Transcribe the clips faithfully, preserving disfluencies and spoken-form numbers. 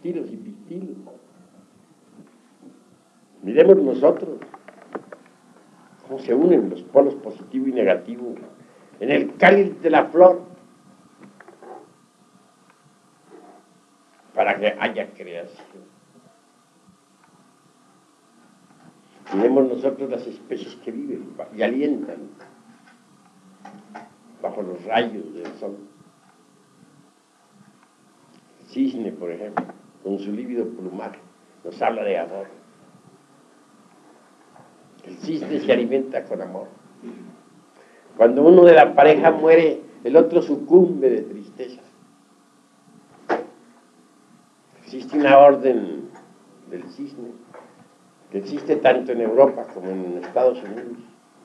pistilos y pistilos. Miremos nosotros cómo se unen los polos positivo y negativo en el cáliz de la flor para que haya creación. Miremos nosotros las especies que viven y alientan bajo los rayos del sol. El cisne, por ejemplo, con su lívido plumaje, nos habla de amor. El cisne se alimenta con amor. Cuando uno de la pareja muere, el otro sucumbe de tristeza. Existe una orden del cisne que existe tanto en Europa como en Estados Unidos.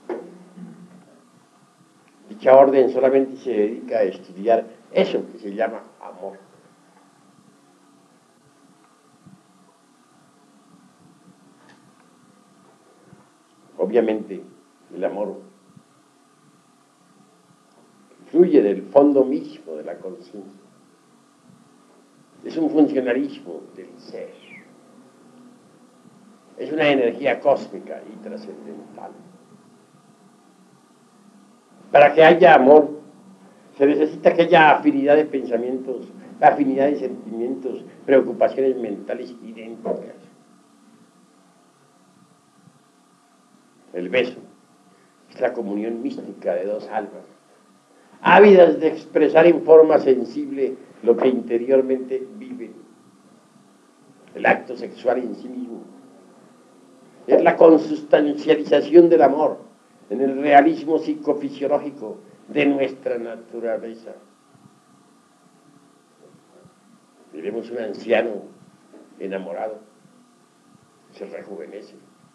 Dicha orden solamente se dedica a estudiar eso que se llama amor. Obviamente, el amor fluye del fondo mismo de la conciencia. Es un funcionalismo del ser. Es una energía cósmica y trascendental. Para que haya amor, se necesita que haya afinidad de pensamientos, afinidad de sentimientos, preocupaciones mentales idénticas. El beso es la comunión mística de dos almas, ávidas de expresar en forma sensible lo que interiormente viven. El acto sexual en sí mismo es la consustancialización del amor en el realismo psicofisiológico de nuestra naturaleza. Miremos un anciano enamorado, se rejuvenece.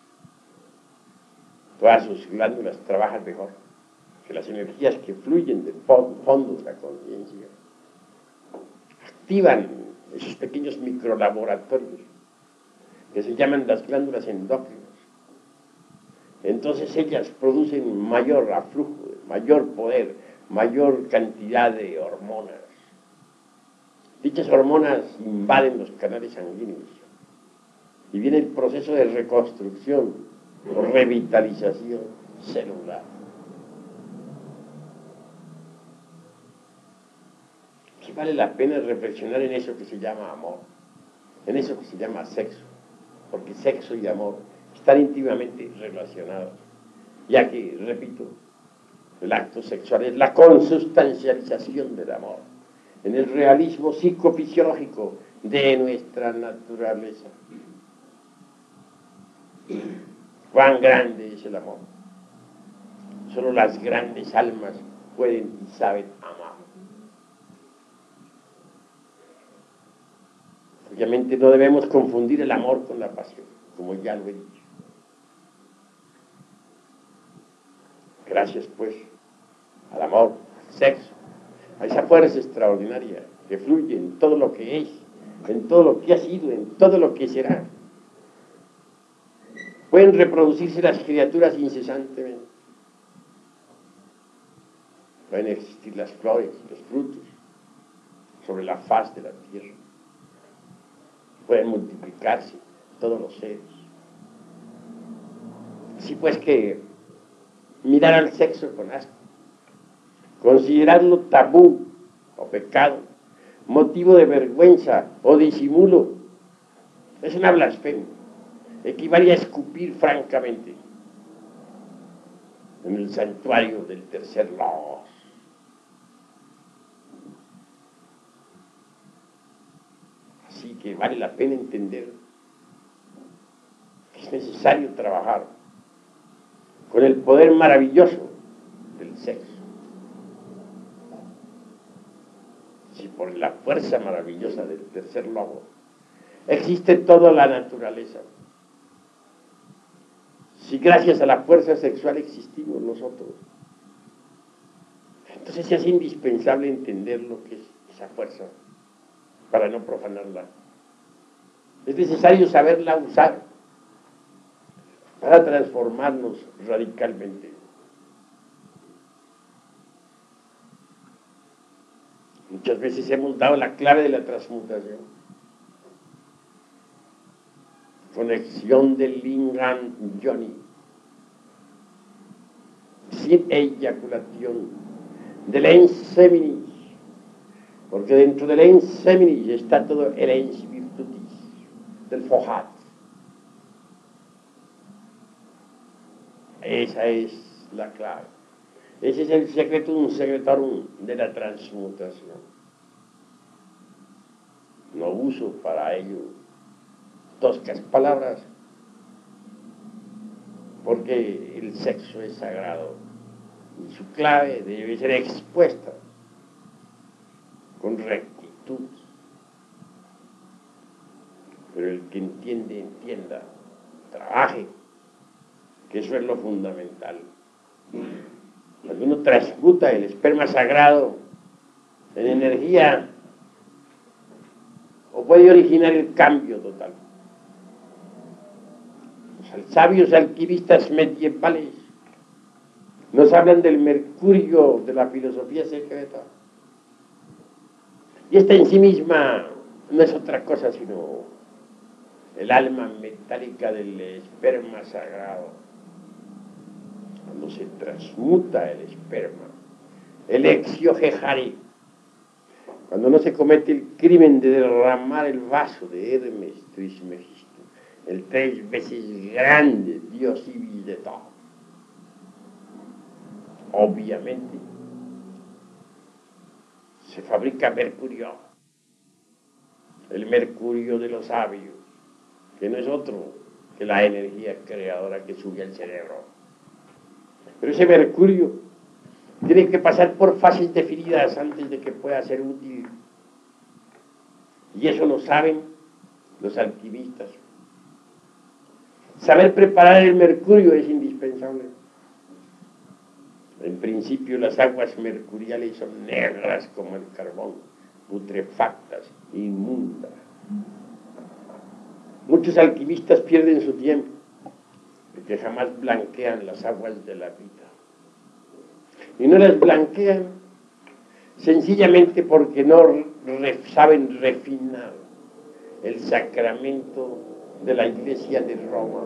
Todas sus glándulas trabajan mejor que las energías que fluyen del fondo de la conciencia. Activan esos pequeños microlaboratorios que se llaman las glándulas endócrinas. Entonces ellas producen mayor aflujo, mayor poder, mayor cantidad de hormonas. Dichas hormonas invaden los canales sanguíneos y viene el proceso de reconstrucción o revitalización celular. Que vale la pena reflexionar en eso que se llama amor, en eso que se llama sexo, porque sexo y amor están íntimamente relacionados, ya que, repito, el acto sexual es la consustancialización del amor, en el realismo psicofisiológico de nuestra naturaleza. Cuán grande es el amor. Solo las grandes almas pueden y saben amar. Obviamente no debemos confundir el amor con la pasión, como ya lo he dicho. Gracias, pues, al amor, al sexo, a esa fuerza extraordinaria que fluye en todo lo que es, en todo lo que ha sido, en todo lo que será. Pueden reproducirse las criaturas incesantemente. Pueden existir las flores, los frutos, sobre la faz de la tierra. Pueden multiplicarse todos los seres. Así pues que mirar al sexo con asco, considerarlo tabú o pecado, motivo de vergüenza o disimulo, es una blasfemia. Equivale a escupir francamente en el santuario del tercer logos. Así que vale la pena entender que es necesario trabajar con el poder maravilloso del sexo. Si por la fuerza maravillosa del tercer logo existe toda la naturaleza, si gracias a la fuerza sexual existimos nosotros, entonces es indispensable entender lo que es esa fuerza para no profanarla. Es necesario saberla usar para transformarnos radicalmente. Muchas veces hemos dado la clave de la transmutación. conexión del lingam yoni, sin eyaculación, del ens seminis, porque dentro del ens seminis está todo el ens virtutis, del fohat. Esa es la clave. Ese es el secretum secretorum de la transmutación. No uso para ello toscas palabras, porque el sexo es sagrado y su clave debe ser expuesta con rectitud. Pero el que entiende, entienda, trabaje, que eso es lo fundamental. Cuando uno transmuta el esperma sagrado en energía, o puede originar el cambio total. Los sabios alquimistas medievales nos hablan del mercurio de la filosofía secreta. Y esta en sí misma no es otra cosa sino el alma metálica del esperma sagrado. Cuando se transmuta el esperma, el exiohejari, cuando no se comete el crimen de derramar el vaso de Hermes Trismegisto, el tres veces grande dios Ibis de todo. Obviamente, se fabrica mercurio, el mercurio de los sabios, que no es otro que la energía creadora que sube al cerebro. Pero ese mercurio tiene que pasar por fases definidas antes de que pueda ser útil. Y eso lo saben los alquimistas. Saber preparar el mercurio es indispensable. En principio las aguas mercuriales son negras como el carbón, putrefactas, inmundas. Muchos alquimistas pierden su tiempo porque jamás blanquean las aguas de la vida. Y no las blanquean sencillamente porque no re, saben refinar el sacramento de la Iglesia de Roma.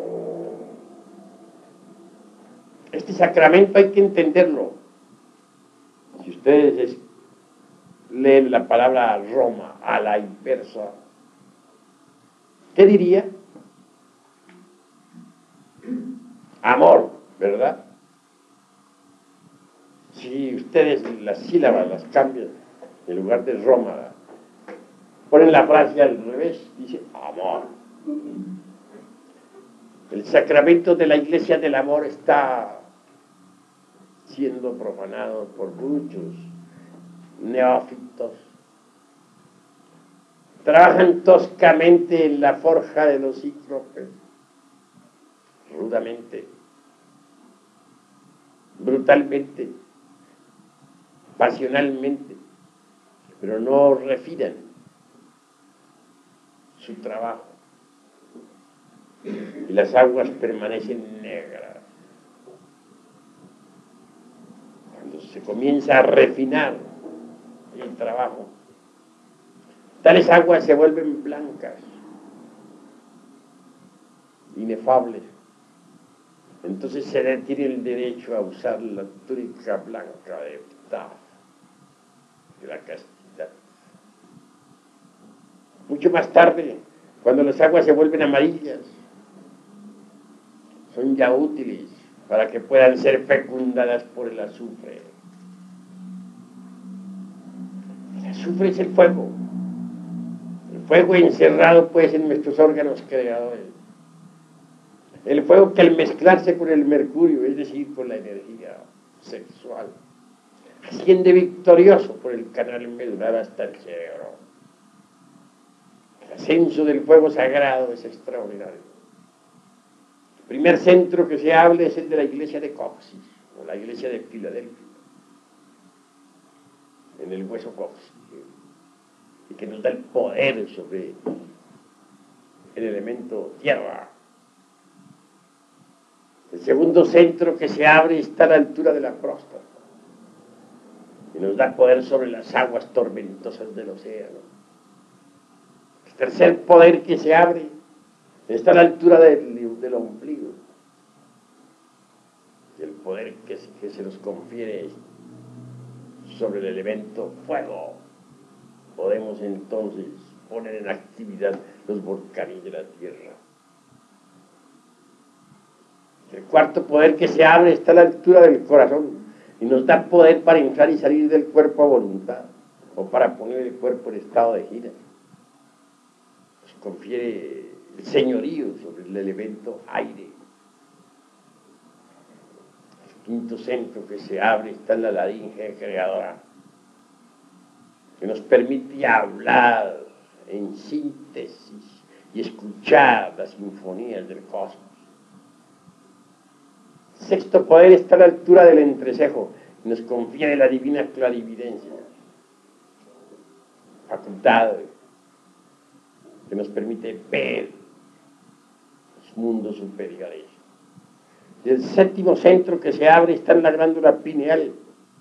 Este sacramento hay que entenderlo. Si ustedes leen la palabra Roma a la inversa, ¿qué diría? Amor, ¿verdad? Si ustedes las sílabas las cambian, en lugar de Roma, ponen la frase al revés, dice amor. El sacramento de la Iglesia del amor está siendo profanado por muchos neófitos. Trabajan toscamente en la forja de los cíclopes, rudamente, brutalmente, pasionalmente, pero no refinan su trabajo. Y las aguas permanecen negras. Cuando se comienza a refinar el trabajo, tales aguas se vuelven blancas, inefables. Entonces se le tiene el derecho a usar la túnica blanca de Ptah, de la castidad. Mucho más tarde, cuando las aguas se vuelven amarillas, son ya útiles para que puedan ser fecundadas por el azufre. El azufre es el fuego. El fuego encerrado pues en nuestros órganos creadores. El fuego que al mezclarse con el mercurio, es decir, con la energía sexual, asciende victorioso por el canal medular hasta el cerebro. El ascenso del fuego sagrado es extraordinario. El primer centro que se habla es el de la iglesia de Coxis, o la iglesia de Filadelfia, en el hueso Coxis, y que nos da el poder sobre el elemento tierra. El segundo centro que se abre está a la altura de la próstata y nos da poder sobre las aguas tormentosas del océano. El tercer poder que se abre está a la altura del, del ombligo. Y el poder que, que se nos confiere sobre el elemento fuego, podemos entonces poner en actividad los volcanes de la Tierra. El cuarto poder que se abre está a la altura del corazón y nos da poder para entrar y salir del cuerpo a voluntad, o para poner el cuerpo en estado de gira. Nos confiere el señorío sobre el elemento aire. El quinto centro que se abre está en la laringe creadora, que nos permite hablar en síntesis y escuchar las sinfonías del cosmos. El sexto poder está a la altura del entrecejo y nos confiere la divina clarividencia, facultad que nos permite ver los mundos superiores. Y el séptimo centro que se abre está en la glándula pineal,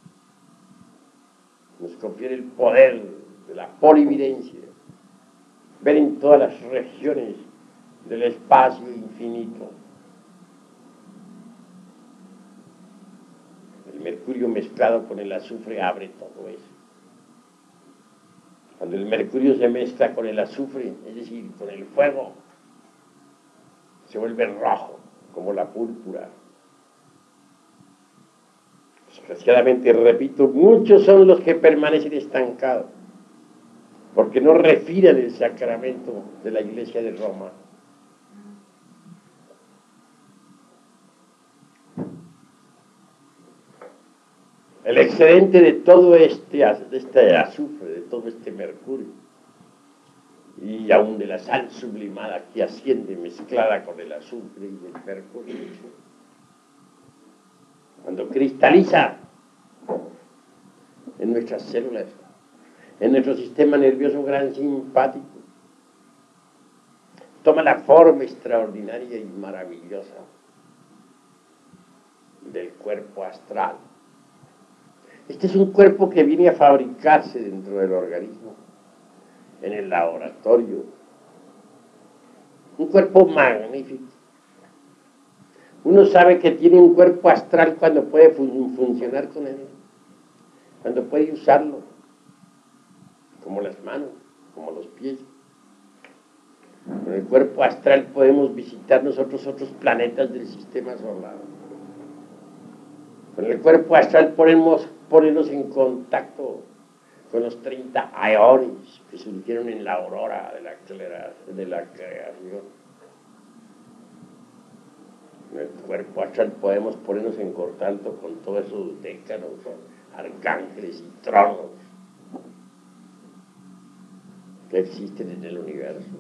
nos confiere el poder de la polividencia, ver en todas las regiones del espacio infinito. El mercurio mezclado con el azufre abre todo eso. Cuando el mercurio se mezcla con el azufre, es decir, con el fuego, se vuelve rojo, como la púrpura. Desgraciadamente, repito, muchos son los que permanecen estancados, porque no refieren el sacramento de la Iglesia de Roma. El excedente de todo este, de este azufre, de todo este mercurio, y aún de la sal sublimada que asciende mezclada con el azufre y el mercurio, cuando cristaliza en nuestras células, en nuestro sistema nervioso gran simpático, toma la forma extraordinaria y maravillosa del cuerpo astral. Este es un cuerpo que viene a fabricarse dentro del organismo, en el laboratorio. Un cuerpo magnífico. Uno sabe que tiene un cuerpo astral cuando puede fun- funcionar con él, cuando puede usarlo, como las manos, como los pies. Con el cuerpo astral podemos visitar nosotros otros planetas del sistema solar. Con el cuerpo astral podemos ponernos en contacto con los treinta aeones que surgieron en la aurora de la, de la creación. En el cuerpo astral podemos ponernos en contacto con todos esos décanos, arcángeles y tronos que existen en el universo.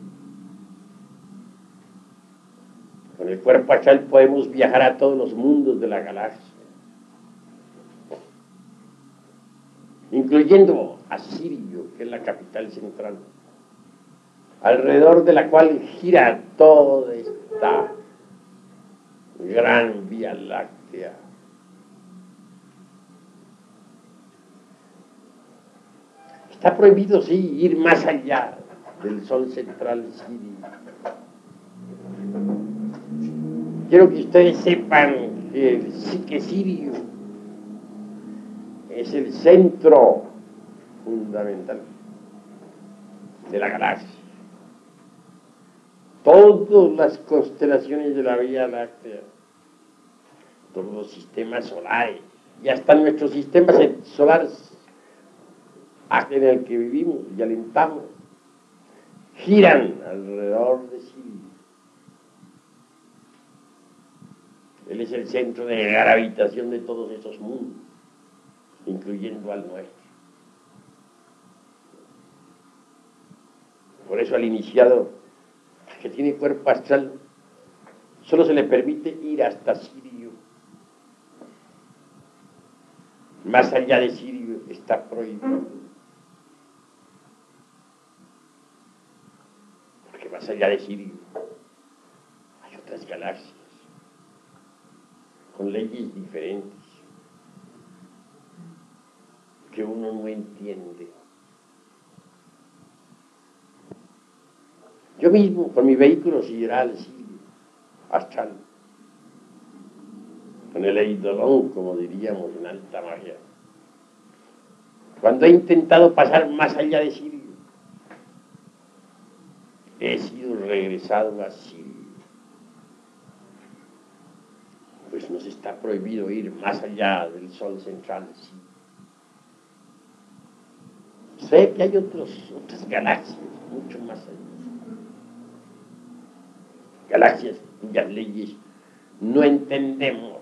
Con el cuerpo astral podemos viajar a todos los mundos de la galaxia, incluyendo a Sirio, que es la capital central, alrededor de la cual gira toda esta gran Vía Láctea. Está prohibido, sí, ir más allá del Sol central Sirio. Quiero que ustedes sepan que el psique sirio es el centro fundamental de la galaxia. Todas las constelaciones de la Vía Láctea, todos los sistemas solares, y hasta nuestro sistema solar en el que vivimos y alentamos, giran alrededor de Sirio. Él es el centro de gravitación de todos esos mundos, incluyendo al nuestro. Por eso al iniciado, que tiene cuerpo astral, solo se le permite ir hasta Sirio. Más allá de Sirio está prohibido. Porque más allá de Sirio hay otras galaxias con leyes diferentes que uno no entiende. Yo mismo, con mi vehículo sideral, Sirio, astral, con el eidolon, como diríamos en alta magia, cuando he intentado pasar más allá de Sirio, he sido regresado a Sirio. Pues nos está prohibido ir más allá del sol central, sí. Sé que hay otros, otras galaxias, mucho más allá. Galaxias cuyas leyes no entendemos.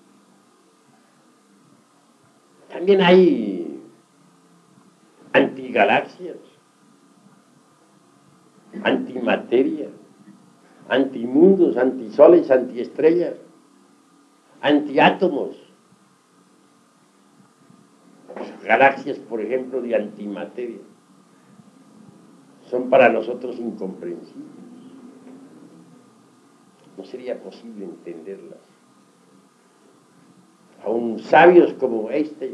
También hay antigalaxias, antimateria, antimundos, antisoles, antiestrellas, antiátomos. Galaxias, por ejemplo, de antimateria, son para nosotros incomprensibles. No sería posible entenderlas. Aún sabios como Einstein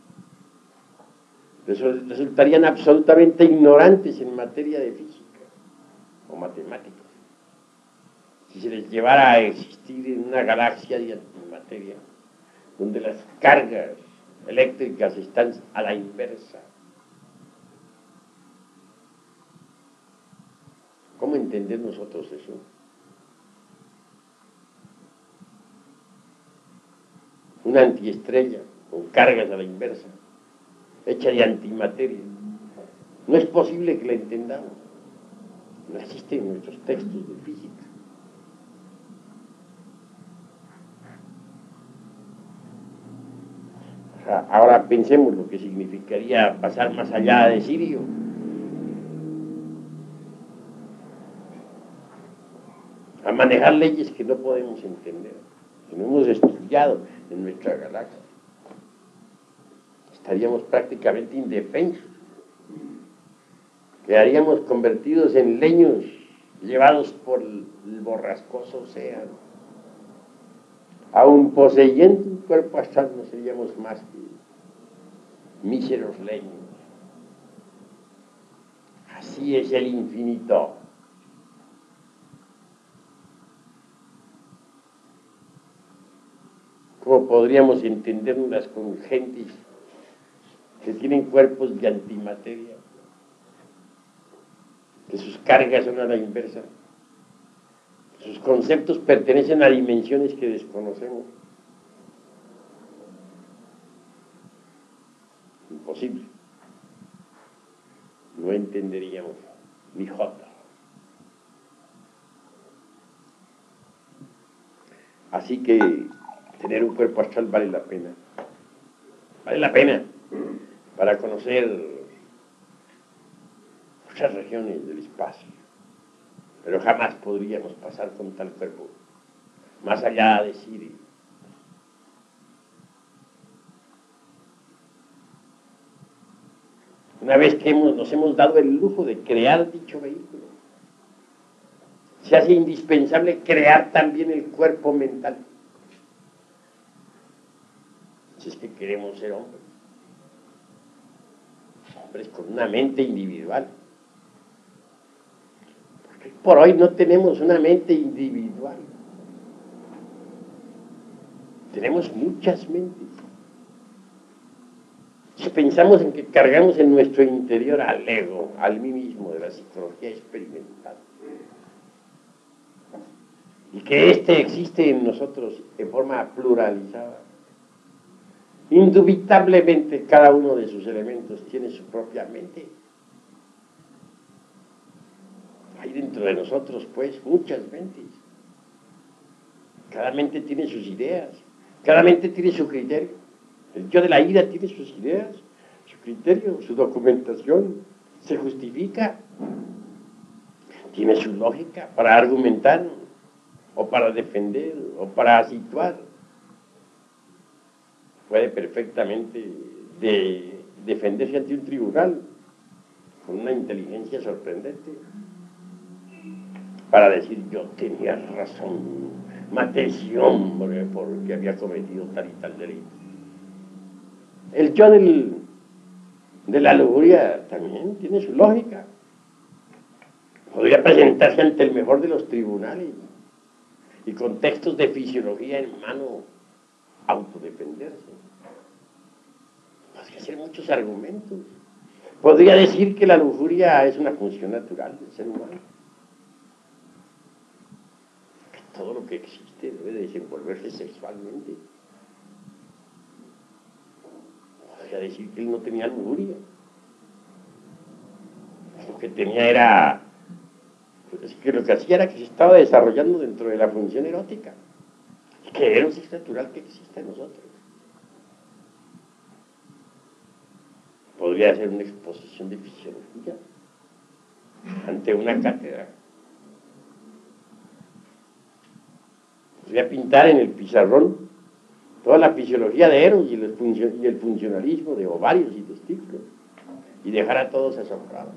resultarían absolutamente ignorantes en materia de física o matemáticas si se les llevara a existir en una galaxia de antimateria donde las cargas eléctricas están a la inversa. ¿Cómo entender nosotros eso? Una antiestrella con cargas a la inversa, hecha de antimateria. No es posible que la entendamos. No existe en nuestros textos de física. O sea, ahora pensemos lo que significaría pasar más allá de Sirio. A manejar leyes que no podemos entender, que no hemos estudiado en nuestra galaxia. Estaríamos prácticamente indefensos. Quedaríamos convertidos en leños llevados por el borrascoso océano. Aun poseyendo un cuerpo astral, no seríamos más que míseros leños. Así es el infinito. ¿Cómo podríamos entendernos con gentes que tienen cuerpos de antimateria, que sus cargas son a la inversa, sus conceptos pertenecen a dimensiones que desconocemos? Imposible. No entenderíamos ni jota. Así que tener un cuerpo astral vale la pena. Vale la pena para conocer muchas regiones del espacio. Pero jamás podríamos pasar con tal cuerpo más allá de Sirio. Una vez que hemos, nos hemos dado el lujo de crear dicho vehículo, se hace indispensable crear también el cuerpo mental. Si es que queremos ser hombres, hombres con una mente individual. Porque por hoy no tenemos una mente individual. Tenemos muchas mentes. Si pensamos en que cargamos en nuestro interior al ego, al mí mismo de la psicología experimental, y que éste existe en nosotros de forma pluralizada, indubitablemente cada uno de sus elementos tiene su propia mente. Hay dentro de nosotros, pues, muchas mentes. Cada mente tiene sus ideas, cada mente tiene su criterio. El yo de la ira tiene sus ideas, su criterio, su documentación, se justifica, tiene su lógica para argumentar, o para defender, o para situar. Puede perfectamente de defenderse ante un tribunal con una inteligencia sorprendente para decir: yo tenía razón, maté a ese hombre porque había cometido tal y tal delito. El yo del, de la lujuria también tiene su lógica. Podría presentarse ante el mejor de los tribunales y con textos de fisiología en mano autodefenderse. Podría hacer muchos argumentos. Podría decir que la lujuria es una función natural del ser humano. Que todo lo que existe debe desenvolverse sexualmente. Podría decir que él no tenía lujuria. Lo que tenía era, pues, que lo que hacía era que se estaba desarrollando dentro de la función erótica, que Eros es natural que existe en nosotros. Podría hacer una exposición de fisiología ante una cátedra. Podría pintar en el pizarrón toda la fisiología de Eros y el, y el funcionalismo de ovarios y testículos y dejar a todos asombrados.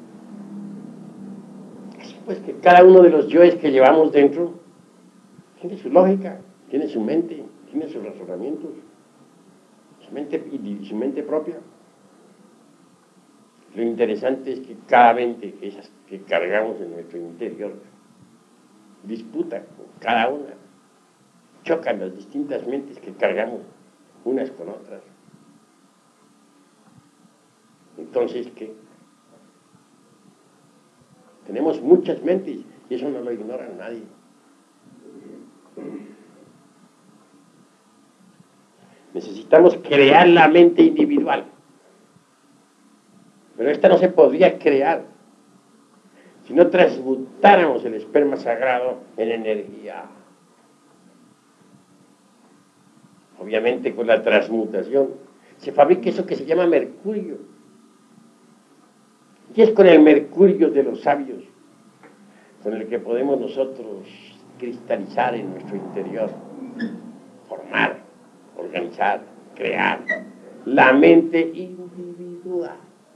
Así pues que cada uno de los yoes que llevamos dentro tiene su lógica, tiene su mente, tiene sus razonamientos, su mente y su mente propia. Lo interesante es que cada mente que, esas que cargamos en nuestro interior disputa con cada una, chocan las distintas mentes que cargamos unas con otras. Entonces, ¿qué? Tenemos muchas mentes y eso no lo ignora nadie. Necesitamos crear la mente individual. Pero esta no se podría crear si no transmutáramos el esperma sagrado en energía. Obviamente con la transmutación se fabrica eso que se llama mercurio. Y es con el mercurio de los sabios con el que podemos nosotros cristalizar en nuestro interior, formar, organizar, crear la mente individual.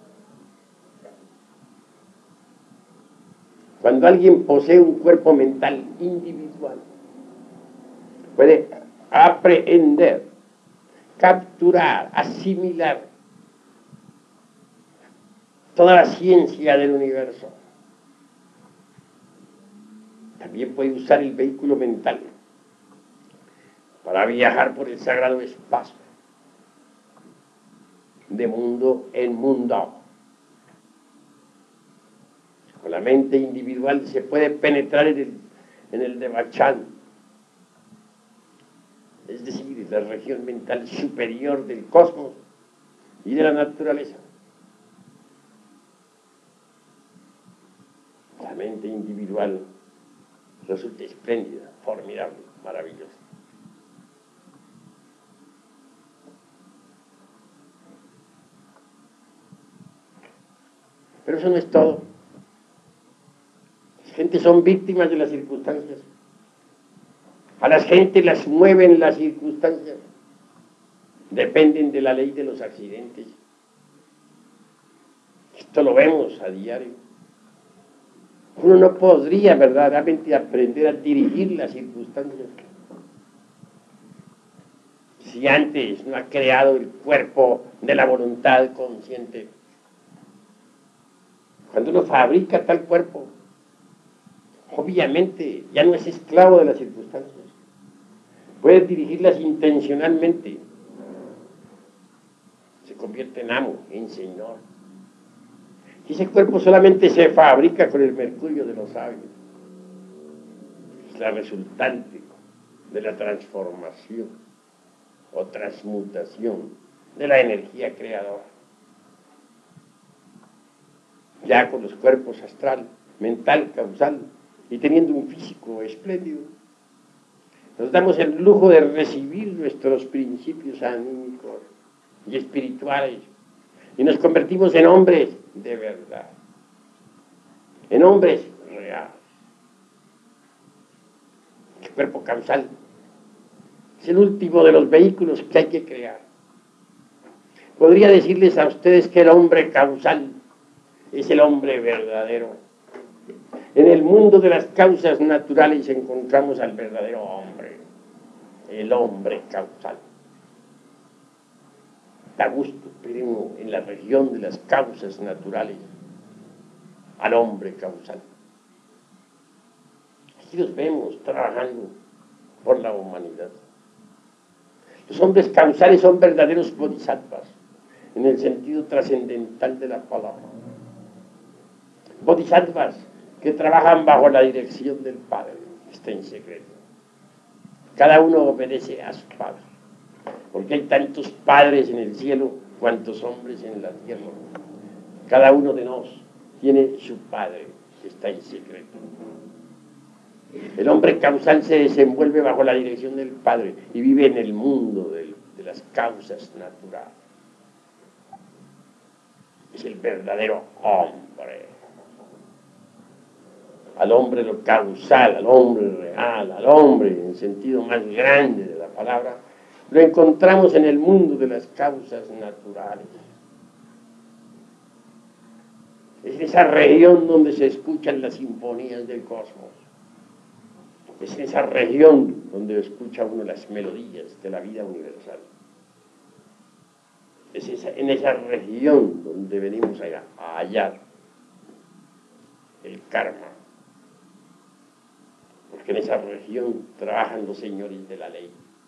Cuando alguien posee un cuerpo mental individual, puede aprehender, capturar, asimilar toda la ciencia del universo. También puede usar el vehículo mental para viajar por el sagrado espacio, de mundo en mundo. Con la mente individual se puede penetrar en el, en el Devachan, es decir, la región mental superior del cosmos y de la naturaleza. La mente individual resulta espléndida, formidable, maravillosa. Pero eso no es todo. Las gentes son víctimas de las circunstancias. A las gentes las mueven las circunstancias. Dependen de la ley de los accidentes. Esto lo vemos a diario. Uno no podría verdaderamente aprender a dirigir las circunstancias si antes no ha creado el cuerpo de la voluntad consciente. Cuando uno fabrica tal cuerpo, obviamente ya no es esclavo de las circunstancias. Puede dirigirlas intencionalmente. Se convierte en amo, en señor. Y ese cuerpo solamente se fabrica con el mercurio de los sabios. Es la resultante de la transformación o transmutación de la energía creadora. Ya con los cuerpos astral, mental, causal y teniendo un físico espléndido, nos damos el lujo de recibir nuestros principios anímicos y espirituales y nos convertimos en hombres de verdad, en hombres reales. El cuerpo causal es el último de los vehículos que hay que crear. Podría decirles a ustedes que el hombre causal es el hombre verdadero. En el mundo de las causas naturales encontramos al verdadero hombre, el hombre causal. Da gusto ver uno en la región de las causas naturales al hombre causal. Aquí los vemos trabajando por la humanidad. Los hombres causales son verdaderos bodhisattvas, en el sentido trascendental de la palabra. Bodhisattvas que trabajan bajo la dirección del Padre, que está en secreto. Cada uno obedece a su Padre, porque hay tantos padres en el cielo cuantos hombres en la tierra. Cada uno de nosotros tiene su Padre, que está en secreto. El hombre causal se desenvuelve bajo la dirección del Padre y vive en el mundo de, de las causas naturales. Es el verdadero hombre. Al hombre lo causal, al hombre real, al hombre en el sentido más grande de la palabra, lo encontramos en el mundo de las causas naturales. Es esa región donde se escuchan las sinfonías del cosmos. Es esa región donde escucha uno las melodías de la vida universal. Es esa, en esa región donde venimos a, a hallar el karma. Porque en esa región trabajan los señores de la ley.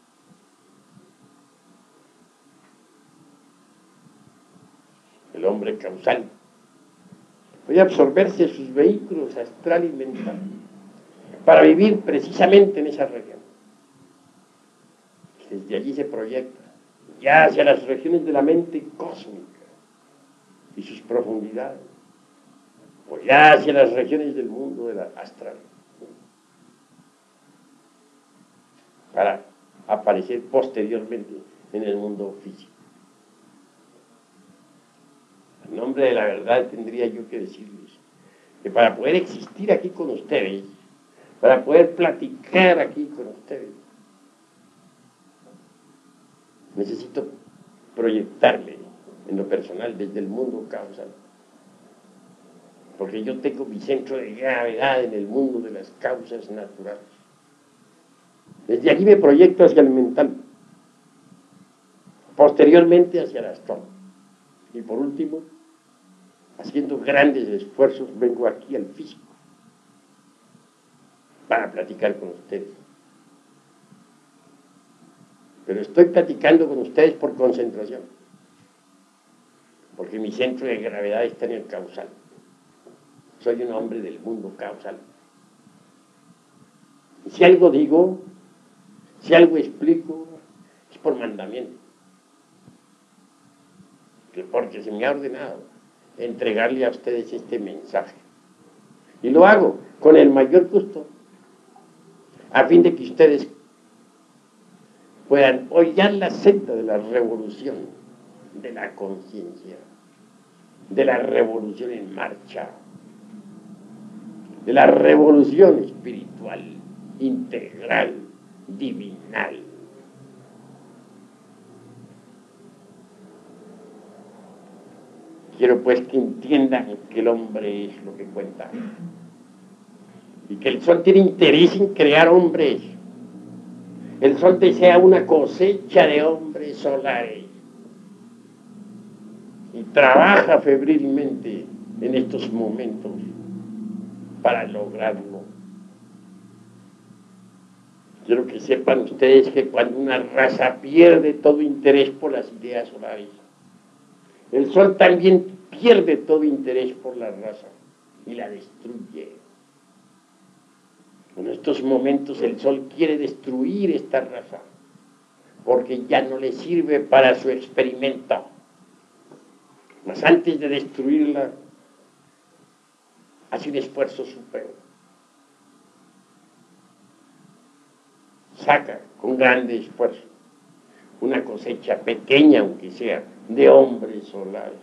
El hombre causal puede absorberse sus vehículos astral y mental para vivir precisamente en esa región. Desde allí se proyecta ya hacia las regiones de la mente cósmica y sus profundidades, o ya hacia las regiones del mundo de la astral, para aparecer posteriormente en el mundo físico. En nombre de la verdad tendría yo que decirles que para poder existir aquí con ustedes, para poder platicar aquí con ustedes, necesito proyectarle en lo personal desde el mundo causal. Porque yo tengo mi centro de gravedad en el mundo de las causas naturales. Desde allí me proyecto hacia el mental, posteriormente hacia el astral. Y por último, haciendo grandes esfuerzos, vengo aquí al físico para platicar con ustedes. Pero estoy platicando con ustedes por concentración, porque mi centro de gravedad está en el causal. Soy un hombre del mundo causal. Y si algo digo, si algo explico, es por mandamiento. Porque se me ha ordenado entregarle a ustedes este mensaje. Y lo hago con el mayor gusto, a fin de que ustedes puedan hollar la senda de la revolución, de la conciencia, de la revolución en marcha, de la revolución espiritual, integral, divinal. Quiero pues que entiendan que el hombre es lo que cuenta y que el sol tiene interés en crear hombres. El sol desea una cosecha de hombres solares y trabaja febrilmente en estos momentos para lograrlo. Quiero que sepan ustedes que cuando una raza pierde todo interés por las ideas solares, el sol también pierde todo interés por la raza y la destruye. En estos momentos el sol quiere destruir esta raza porque ya no le sirve para su experimento. Mas antes de destruirla, hace un esfuerzo supremo. Saca con grande esfuerzo una cosecha pequeña, aunque sea, de hombres solares.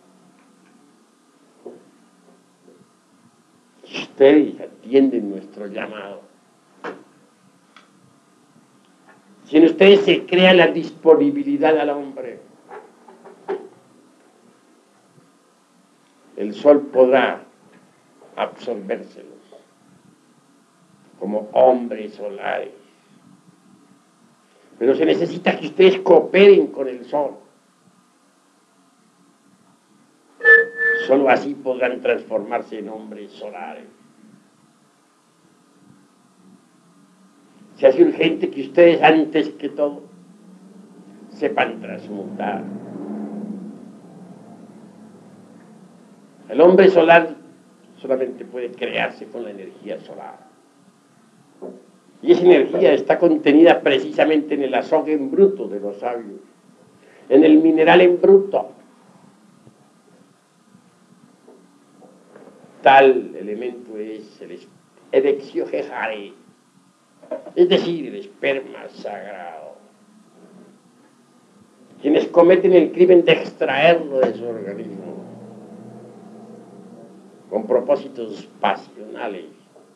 Ustedes atienden nuestro llamado. Si en ustedes se crea la disponibilidad al hombre, el sol podrá absorbérselos como hombres solares. Pero se necesita que ustedes cooperen con el sol. Solo así podrán transformarse en hombres solares. Se hace urgente que ustedes, antes que todo, sepan transmutar. El hombre solar solamente puede crearse con la energía solar. Y esa energía está contenida precisamente en el azogue en bruto de los sabios, en el mineral en bruto. Tal elemento es el Erexio-Jejare, es decir, el esperma sagrado. Quienes cometen el crimen de extraerlo de su organismo con propósitos pasionales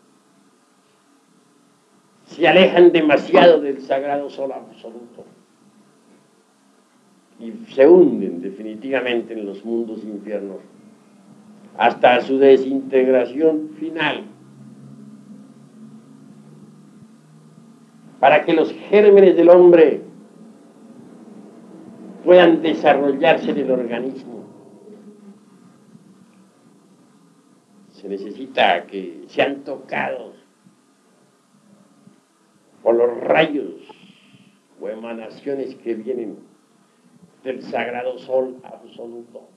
se alejan demasiado del sagrado sol absoluto y se hunden definitivamente en los mundos infiernos hasta su desintegración final, para que los gérmenes del hombre puedan desarrollarse en el organismo. Se necesita que sean tocados por los rayos o emanaciones que vienen del sagrado sol absoluto.